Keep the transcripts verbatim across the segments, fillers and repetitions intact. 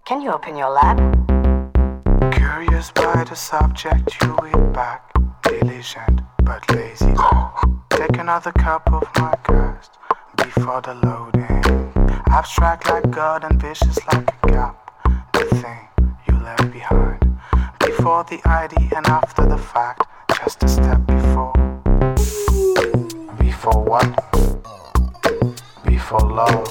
Can you open your lab? Curious by the subject, you read back. Diligent but lazy. Take another cup of my curse before the loading. Abstract like God and vicious like a gap. The thing you left behind. Before the I D and after the fact. Just a step before. Before what? Before love.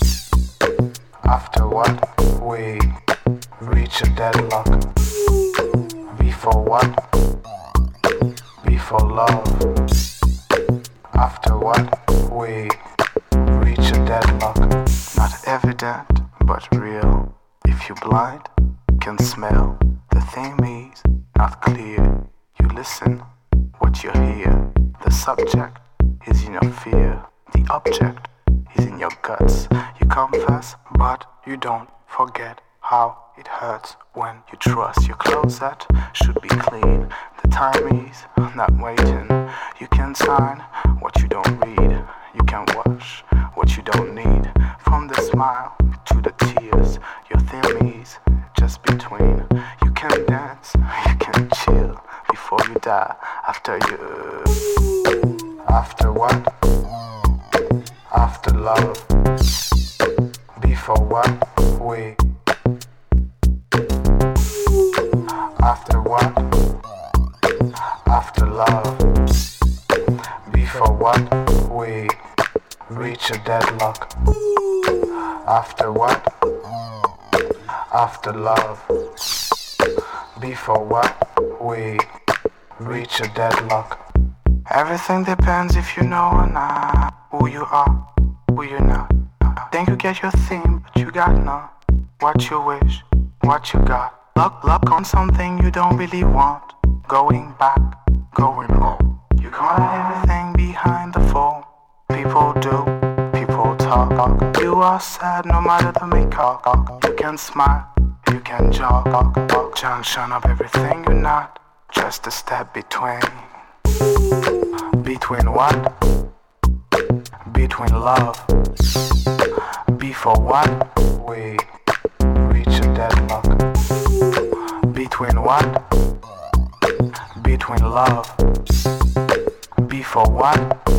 After what? We reach a deadlock. Before what? Before love. After what? We reach a deadlock. Not evident, but real. If you blind, can smell. The thing is not clear. You listen, what you hear. The subject is in your fear. The object is in your guts. You confess, but you don't forget how it hurts when you trust. Your closet should be clean. The time is not waiting. You can sign what you don't read. You can wash what you don't need. From the smile to the tears, your theme is just between. You can dance, you can chill before you die. After you, after what? After love. Before what? We. After what? After love. Before what? We reach a deadlock. After what? After love. Before what? We reach a deadlock. Everything depends if you know or not. Who you are, who you're not. Think you get your theme, but you got none. What you wish, what you got. Luck, luck on something you don't really want. Going back, going home. You can't hide everything behind the phone. People do, people talk. You are sad no matter the makeup. You can smile, you can jog. Junction of everything you're not. Just a step between. Between what? Between love. Before what? We reach a deadlock. Between what? Between love. Before what?